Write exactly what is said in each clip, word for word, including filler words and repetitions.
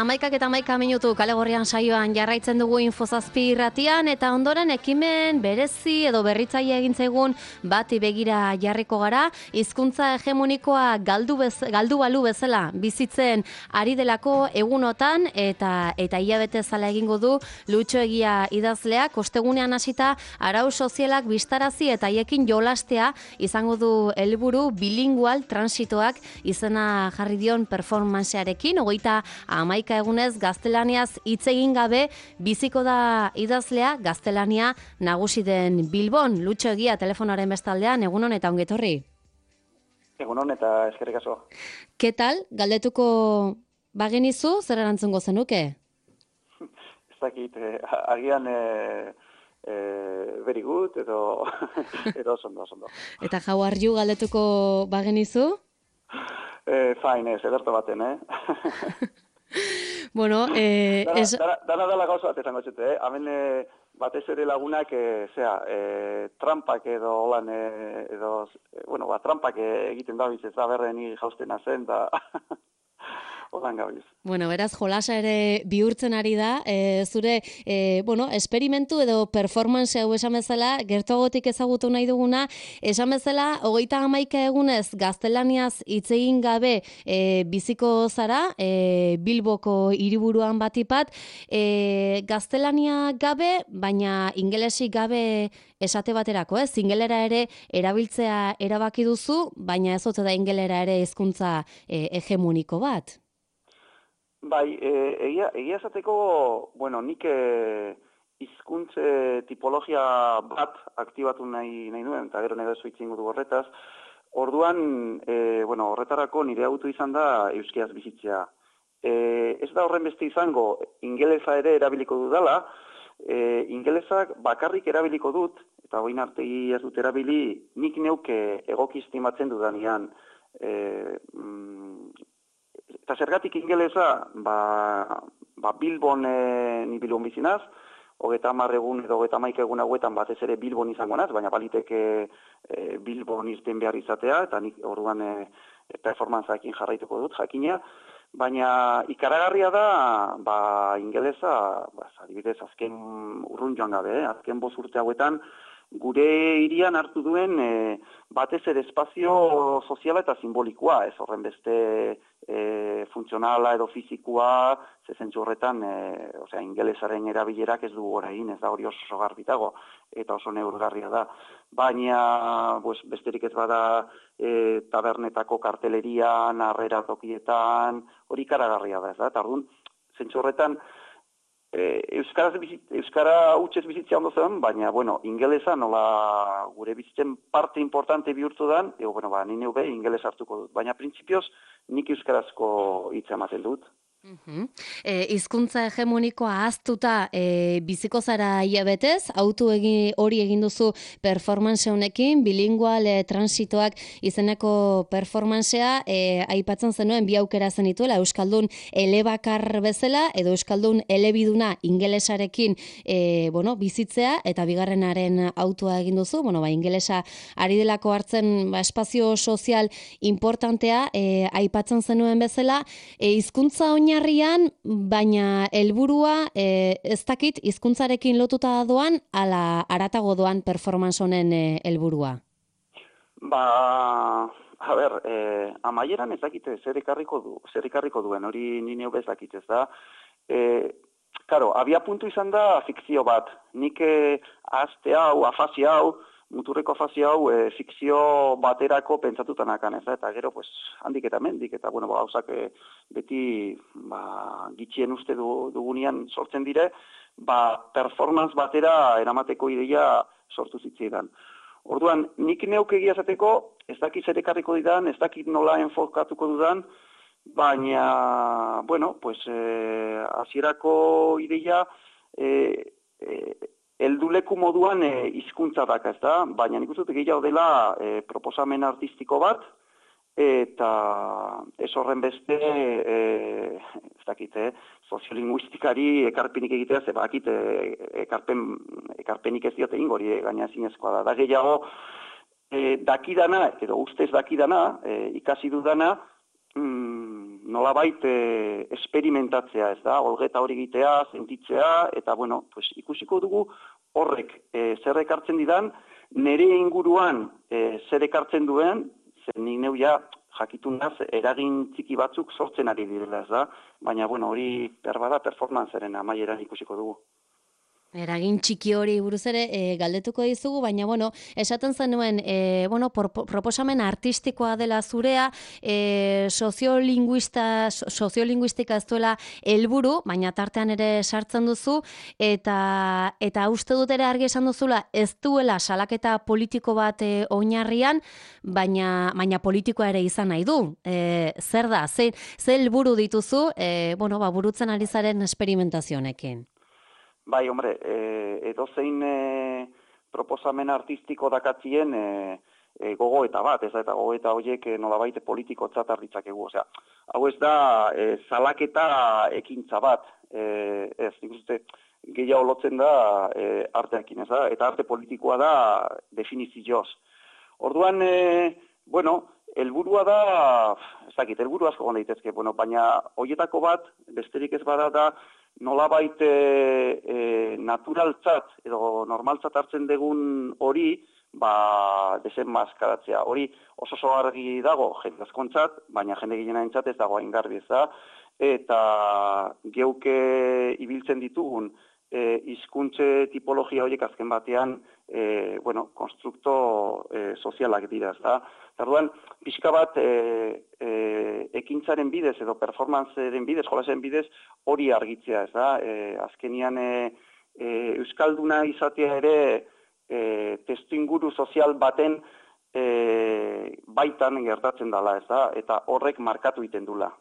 Amaikak eta amaika minutu kale gorrian saioan jarraitzen dugu Infozazpi irratian eta ondoren ekimen berezi edo berritzaile egin zaigun bati begira jarriko gara, hizkuntza hegemonikoa galdu, bez, galdu balu bezala bizitzen ari delako egunotan eta eta hilabete zala egingo du Lutxo Egia idazleak ostegunean hasita arau sozialak bistarazi eta haiekin jolastea izango du helburu bilingual transitoak izena jarri dion performancearekin, hogeita amaika egunez gaztelaniaz hitz egin gabe biziko da idazlea gaztelania nagusi den Bilbon. Lutxo Egia telefonoaren bestaldean, egunon eta ongetorri. Egunon eta eskerrik asko. Ke tal? Galdetuko bagenizu, zer erantzungo zenuke? Ez dakit, eh, agian eh, eh, very good edo, edo sondo, sondo. Eta how are you galdetuko bagenizu? Eh, fine, ez, ederto baten, eh? Bueno, eh... Dana, es... dana, dana dela gauza bat esango txute, eh? Hemen eh, batez ere lagunak, eh, zera, eh, trampak edo holan, eh, edo, eh, bueno, ba, trampak egiten da biz, ez da berreni jaustena zen, da... Holan gabiz. Bueno, beraz, jolasa ere bihurtzen ari da, e, zure, e, bueno, esperimentu edo performance hau esan bezala, gertuagotik ezagutu nahi duguna, esan bezala, hogeita hamaika egunez gaztelaniaz hitz egin gabe e, biziko zara, e, Bilboko hiriburuan batipat, e, gaztelania gabe, baina ingelesik gabe esate baterako, ez? Ingelera ere erabiltzea erabaki duzu, baina ez ote da ingelera ere hizkuntza e, hegemoniko bat. Bai, e, egia, egia esateko, bueno, nik e, hizkuntze tipologia bat aktibatu nahi, nahi nuen, eta gero nire zuitzen gudu horretaz. Orduan, e, bueno, horretarako nire autu izan da euskiaz bizitzea. E, ez da horren beste izango, ingelesa ere erabiliko dudala, e, ingelesak bakarrik erabiliko dut, eta hoin artegi ez dut erabili, nik neuke egoki estimatzen dudanean. E, mm, Eta zergatik ingelesa, ba, ba Bilbon e, ni Bilbon bizinaz, hogeita hamar egun edo hogeita hamaika egun hauetan batez ere Bilbon izango naz, baina baliteke e, Bilbon izten behar izatea, eta nik orduan e, performantzaekin jarraituko dut, jakina. Baina ikaragarria da, ba, ingelesa, ba, adibidez, azken urrun joan gabe, eh? azken bost urte hauetan, gure hirian hartu duen e, batez ere espazio soziala eta simbolikoa, ez horren beste e, funtzionala edo fizikoa, zezentzu horretan, e, osea, ingelesaren erabilerak ez du orain, ez da hori oso garbitago, eta oso neurgarria da. Baina, pues, besterik ez bada e, tabernetako kartelerian, harrera tokietan, hori karagarria da, ez da, eta orduan, zentzu horretan, Euskaraz bizit, Euskara hutsez bizitzea ondo zen, baina, bueno, ingelesa nola gure bizitzen parte importante bihurtu dan, ego, bueno, ba, nine ube ingeles hartuko dut. Baina, printzipioz, nik euskarazko hitza ematen dut. Uh-huh. E, hizkuntza hegemonikoa ahaztuta e, biziko zara hilabetez, autu egi, hori egin duzu performance honekin, bilingual e, transitoak izeneko performancea, e, aipatzen zenuen bi aukera zenituela, Euskaldun elebakar bezala, edo Euskaldun elebiduna ingelesarekin e, bueno, bizitzea, eta bigarrenaren autua egin duzu, bueno, ba, ingelesa ari delako hartzen ba, espazio sozial importantea, e, aipatzen zenuen bezala, e, hizkuntza oina Oinarrian, baina helburua e, ez dakit hizkuntzarekin lotuta doan, ala aratago doan performance honen helburua? E, ba, a ber, e, amaieran ez dakite zer ekarriko du, zer ekarriko duen, hori nine ez dakit ez da. E, karo, abia puntu izan da fikzio bat. Nik e, azte hau, afasi hau, muturreko afasi hau, e, fikzio baterako pentsatutan akan, ez da, eta gero, pues, handik eta mendik, eta, bueno, ba, gauzak e, beti, ba, gitxien uste du, dugunean sortzen dire, ba, performance batera eramateko ideia sortu zitzaidan. Orduan, nik neuk egia esateko, ez dakit zer ekarriko didan, ez dakit nola enfokatuko dudan, baina, bueno, pues, e, hasierako ideia, e, e, helduleku moduan hizkuntza daka, ez da, baina nik uste dut gehiago dela e, proposamen artistiko bat, eta ez horren beste, e, ez dakit, eh, soziolinguistikari ekarpenik egitea, ze bakit e, ekarpen, ekarpenik ez diote ingori, e, gaina zinezkoa da. Da gehiago, e, dakidana, edo ustez dakidana, e, ikasi dudana, mm, nolabait e, esperimentatzea, ez da, olgeta hori egitea, sentitzea, eta, bueno, pues, ikusiko dugu horrek e, zer ekartzen didan, nire inguruan e, zer ekartzen duen, zer nik neu ja jakitun naz, eragin txiki batzuk sortzen ari direla, ez da, baina, bueno, hori berbada performancearen amaieran ikusiko dugu. Eragin txiki hori buruz ere e, galdetuko dizugu, baina bueno, esaten zenuen e, bueno, por, proposamen artistikoa dela zurea, e, soziolinguista, soziolinguistika ez duela helburu, baina tartean ere sartzen duzu, eta eta uste dut ere argi esan duzula, ez duela salaketa politiko bat e, oinarrian, baina baina politikoa ere izan nahi du. E, zer da, ze, ze helburu dituzu, e, bueno, ba, burutzen ari zaren esperimentazio honekin? Bai, hombre, e, edo zein e, proposamen artistiko dakatzien e, e, gogoeta bat, ez da, eta gogoeta horiek e, nolabait politiko txatarritzakegu, osea, hau ez da e, salaketa ekintza bat, e, ez, nik uste, gehiago lotzen da e, arteakin, ez da, eta arte politikoa da definizioz. Orduan, e, bueno, helburua da, ez dakit, helburu asko gonda daitezke, bueno, baina horietako bat, besterik ez bada da, nolabait e, e, naturaltzat edo normaltzat hartzen dugun hori, ba, desenmaskaratzea. Hori oso oso argi dago jende askontzat, baina jende gehienentzat ez dago hain garbi, ez da, eta geuke ibiltzen ditugun e, hizkuntze tipologia horiek azken batean e, bueno, konstrukto e, sozialak dira, ez da. Orduan, pixka bat e, e, ekintzaren bidez edo performanzeren bidez, jolasen bidez, hori argitzea, ez da. E, azkenian e, e, euskalduna izatea ere e, testuinguru sozial baten e, baitan gertatzen dela, ez da, eta horrek markatu egiten dula.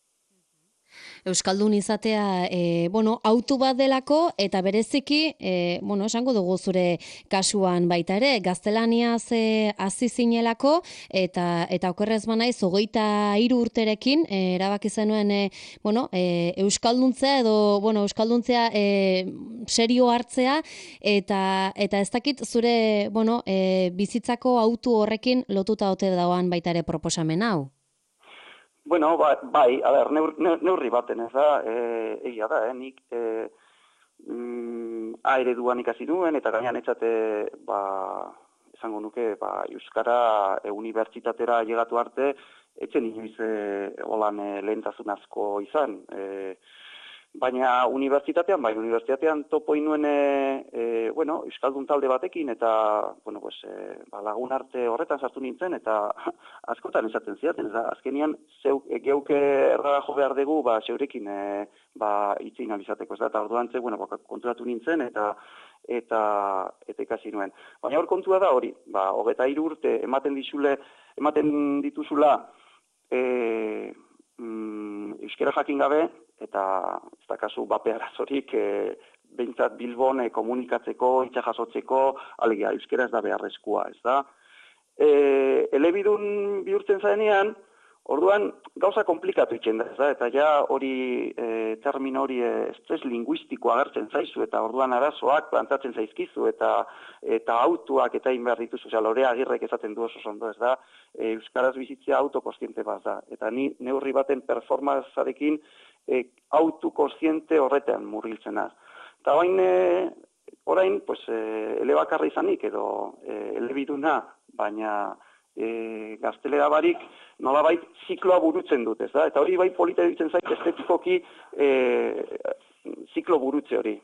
Euskaldun izatea, e, bueno, autu bat delako, eta bereziki, e, bueno, esango dugu zure kasuan baita ere, gaztelaniaz e, hasi zinelako, eta eta okerrez banaiz, hogeita hiru urterekin, e, erabaki zenuen, e, bueno, e, euskalduntzea edo, bueno, euskalduntzea e, serio hartzea, eta eta ez dakit zure, bueno, e, bizitzako autu horrekin lotuta ote dagoan baita ere proposamen hau. Bueno, bai, bai, a ber, neur, neurri baten, ez da, e, egia da, eh, nik e, mm, A ereduan ikasi nuen, eta gainan etxate, ba, esango nuke, ba, Euskara e, unibertsitatera llegatu arte, etxen inoiz e, holan e, lehentasun asko izan, e, baina unibertsitatean, bai, unibertsitatean topo inuen, e, e, bueno, Euskaldun talde batekin, eta, bueno, pues, e, ba, lagun arte horretan sartu nintzen, eta askotan esaten ziaten, eta azkenian, zeu, e, geuke errara jo behar dugu, ba, zeurekin, e, ba, itzein alizateko, ez da, eta orduan ze, bueno, ba, konturatu nintzen, eta, eta, eta ikasi nuen. Baina hor kontua da hori, ba, hogeta hiru urte ematen dizule, ematen dituzula, e, mm, euskera jakin gabe, eta ez da kasu bape arazorik e, behintzat Bilbon e, komunikatzeko, hitza jasotzeko, alegia, euskera ez da beharrezkoa, ez da. E, elebidun bihurtzen zaenean, orduan gauza komplikatu itzen da, ez da, eta ja hori e, termino hori e, estres linguistiko agertzen zaizu, eta orduan arazoak plantatzen zaizkizu, eta eta autuak eta egin behar dituzu, osea, Lorea Agirrek esaten du oso ondo, ez da, e, euskaraz bizitzea autokontziente bat da, eta ni neurri baten performanzarekin e, autokontziente horretan murgiltzen az. Eta orain, e, orain, pues, e, elebakarra izanik edo e, elebiduna, baina e, gaztelera barik nolabait zikloa burutzen dut, ez da? Eta hori bai polita ditzen zait estetikoki e, ziklo burutze hori.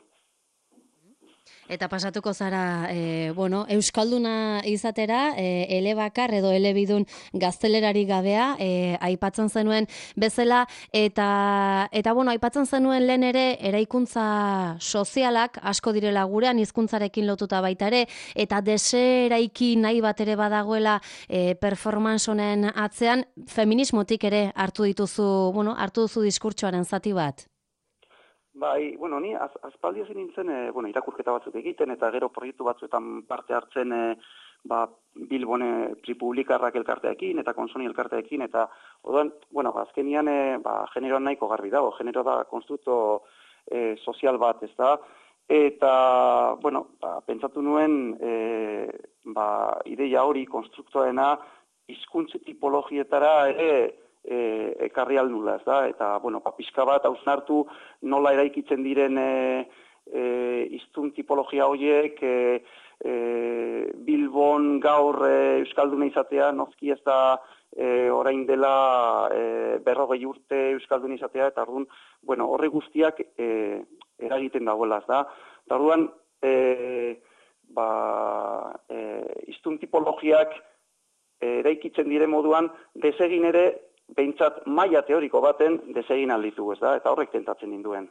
Eta pasatuko zara, e, bueno, euskalduna izatera, e, elebakar edo elebidun gaztelerari gabea, e, aipatzen zenuen bezala, eta, eta bueno, aipatzen zenuen lehen ere, eraikuntza sozialak asko direla gurean, hizkuntzarekin lotuta baita ere, eta deseraiki nahi bat ere badagoela e, performance honen atzean, feminismotik ere hartu dituzu, bueno, hartu duzu diskurtsoaren zati bat. Bai, bueno, ni az, azpaldi hasi nintzen, e, bueno, irakurketa batzuk egiten, eta gero proiektu batzuetan parte hartzen, e, ba, Bilbone Tripublikarrak elkarteekin, eta Konsoni elkarteekin, eta, orduan, bueno, azkenian, e, ba, generoan nahiko garbi dago, genero da konstrukto e, sozial bat, ez da, eta, bueno, ba, pentsatu nuen, e, ba, ideia hori konstruktoena hizkuntza tipologietara ere e, ekarri aldula, ez da? Eta, bueno, pa, pixka bat hausnartu nola eraikitzen diren e, e, iztun tipologia horiek, e, e, Bilbon gaur e, Euskalduna izatea, nozki ez da e, orain dela e, berrogei urte Euskalduna izatea, eta orduan, bueno, horre guztiak e, eragiten dagoela, ez da? Eta orduan, e, ba, e, iztun tipologiak eraikitzen dire moduan, desegin ere, behintzat maila teoriko baten desegin alditu, ez da? Eta horrek tentatzen ninduen.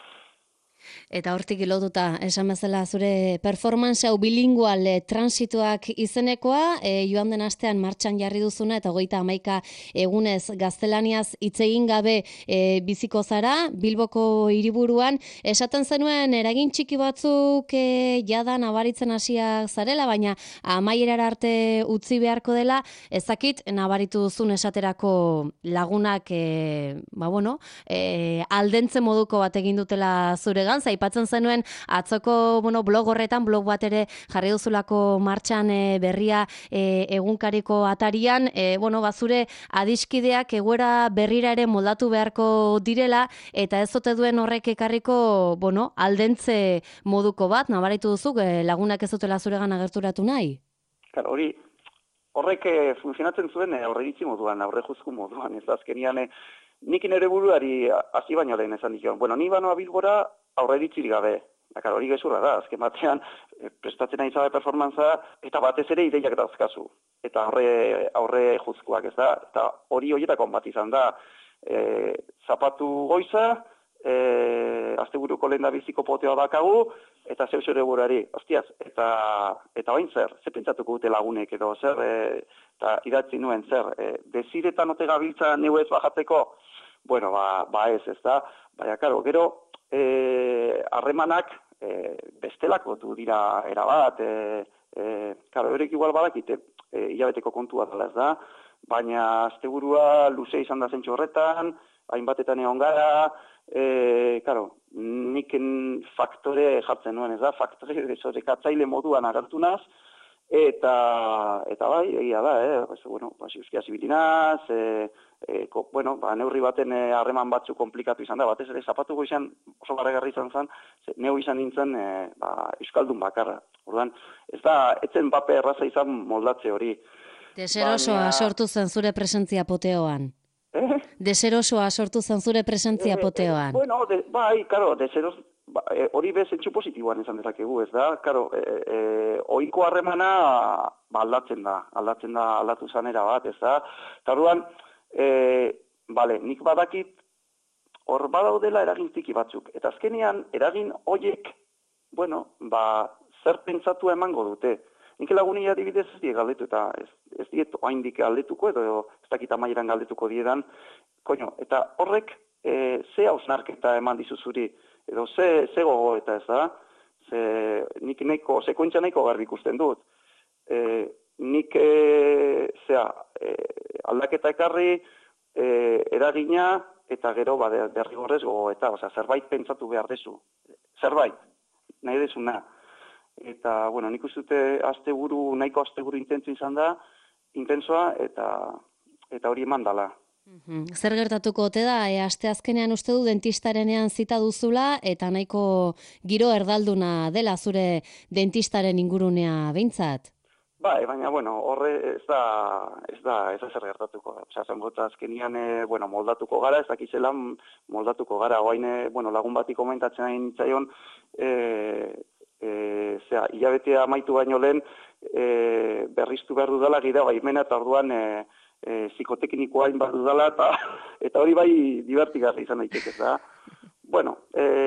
Eta hortik lotuta, esan bezala zure performance hau bilingual e, transituak izenekoa, e, joan den astean martxan jarri duzuna, eta hogeita hamaika egunez gaztelaniaz hitz egin gabe e, biziko zara, Bilboko hiriburuan, esaten zenuen eragin txiki batzuk e, jada nabaritzen hasiak zarela, baina amaierara arte utzi beharko dela, ezakit nabaritu duzun esaterako lagunak e, ba bueno, e, aldentzen moduko bat egin dutela zure aipatzen zenuen atzoko bueno, blog horretan, blog bat ere jarri duzulako martxan e, berria e, egunkariko atarian, e, bueno, bazure adiskideak egoera berrira ere moldatu beharko direla, eta ez ote duen horrek ekarriko bueno, aldentze moduko bat, nabaritu duzuk, e, lagunak ez dutela zuregan agerturatu nahi? Claro, hori, horrek e, funtzionatzen zuen e, aurreiritzi moduan, aurrejuzku moduan, ez azkenian, e, nik nire buruari hasi baino lehen esan dikion. Bueno, ni banoa Bilbora aurreritzirik gabe. Dakar, hori gezurra da, azken batean, e, prestatzen nahi zabe performantza, eta batez ere ideiak dauzkazu. Eta aurre, aurre juzkuak, ez da? Eta hori horietako bat izan da, e, zapatu goiza, e, asteburuko lehen da biziko poteo dakagu, eta zeu zure burari, hostiaz, eta, eta bain zer, ze pentsatuko dute lagunek, edo zer, e, eta idatzi nuen zer, e, deziretan ote gabiltza neu ez bajatzeko, bueno, ba, ba ez, ez da, baina, karo, gero, harremanak e, e, bestelako du dira erabat, e, e, karo, eurek igual badakite, e, hilabeteko kontua dela ez da, baina asteburua luze izan da zentsu horretan, hainbatetan egon gara, e, karo, nik faktore jartzen nuen ez da, faktore desorekatzaile moduan agertu naz, eta, eta bai, egia da, eh? Pues, bueno, pues, euskia zibilinaz, e, e, ko, bueno, ba, neurri baten harreman batzu komplikatu izan da, batez ere zapatuko izan oso barregarri izan zen, neu izan nintzen e, ba, euskaldun bakarra. Orduan, ez da, etzen bape erraza izan moldatze hori. Deserosoa Baina... sortu zen zure presentzia poteoan. Eh? Deserosoa sortu zen zure presentzia poteoan. Eh, eh, bueno, de, bai, karo, deseros... Ba, e, hori bez entxu positiboan izan dezakegu, ez da? Karo, e, e, oiko harremana ba, aldatzen da, aldatzen da, aldatu zanera bat, ez da? Taruan, e, bale, nik badakit hor badaudela eragin tiki batzuk, eta azkenean eragin hoiek, bueno, ba, zer pentsatu emango dute. Nik lagunia adibidez ez die galdetu, eta ez, ez diet oaindik galdetuko, edo ez dakit amaieran galdetuko diedan, koño, eta horrek e, ze hausnarketa eman dizuzuri, edo ze, ze gogo eta ez da, ze, nik nahiko, sekuentzia nahiko garbi ikusten dut. E, nik e, zea, e, aldaketa ekarri, e, eragina, eta gero ba, derrigorrez gogo eta, osea, zerbait pentsatu behar dezu. Zerbait, nahi dezuna. Eta, bueno, nik uste dute asteburu, nahiko asteburu intentsu izan da, intensoa, eta, eta hori eman dala. Zer gertatuko ote da, e, aste azkenean uste du dentistarenean zita duzula eta nahiko giro erdalduna dela zure dentistaren ingurunea behintzat? Bai, baina, bueno, horre ez da, ez da, ez da zer gertatuko. Osa, zanbota azkenian, e, bueno, moldatuko gara, ez dakizelan moldatuko gara. Oain, e, bueno, lagun bati komentatzen hain nitzaion, e, e, zera, hilabetea amaitu baino lehen, e, berriztu behar dudala gira baimena, eta orduan, e, E, psikoteknikoa hain bat dudala, eta, eta hori bai divertigarri izan daiteke, da. Bueno,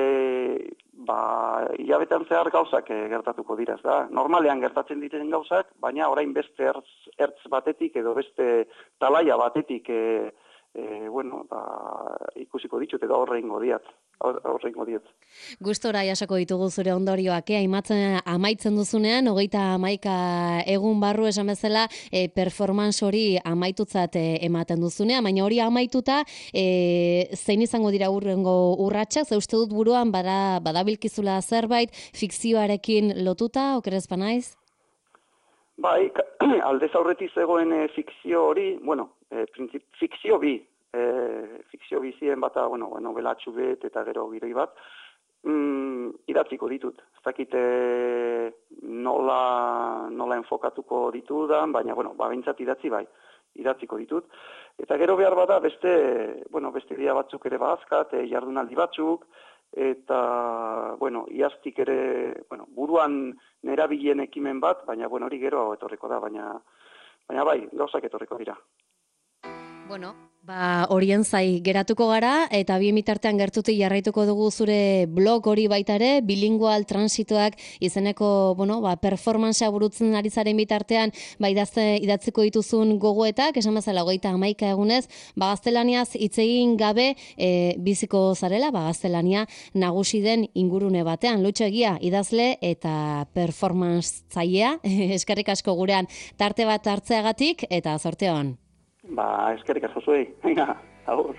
e, ba, hilabetean zehar gauzak e, gertatuko dira, da. Normalean gertatzen diren gauzak, baina orain beste ertz, ertz batetik edo beste talaia batetik, e, e, bueno, ba, ikusiko ditut edo horreingo diat. Horreingo diat. Gustora jasako ditugu zure ondorioak, eh? Aimatzen, amaitzen duzunean, hogeita hamaika egun barru esan bezala, e, performance hori amaitutzat e, ematen duzunean, baina hori amaituta, e, zein izango dira urrengo urratsak, ze uste dut buruan bada, badabilkizula zerbait, fikzioarekin lotuta, okerez banaiz? Bai, aldez aurretik zegoen e, fikzio hori, bueno, e, printzip, fikzio bi, e, fikzio bizien bata, bueno, novelatxu bet eta gero giroi bat, mm, idatziko ditut. Ez dakite nola, nola enfokatuko ditudan, baina, bueno, ba, bintzat idatzi bai, idatziko ditut. Eta gero behar bada beste, bueno, beste dia batzuk ere bazkat, e, jardunaldi batzuk, eta, bueno, iaztik ere, bueno, buruan nerabilen ekimen bat, baina, bueno, hori gero etorriko da, baina, baina bai, gauzak etorriko dira. Bueno, ba, horien zai geratuko gara, eta bien bitartean gertutik jarraituko dugu zure blog hori baita ere, bilingual transitoak izeneko, bueno, ba, performancea burutzen ari zaren bitartean, ba, idazte, idatziko dituzun gogoetak, esan bezala hogeita hamaika egunez, ba, gaztelaniaz hitz egin gabe e, biziko zarela, ba, gaztelania nagusi den ingurune batean, Lutxo Egia, idazle eta performance zailea, eskerrik asko gurean tarte bat hartzeagatik, eta zorte on. Ba, eskerrik asko zuei. Venga, agur.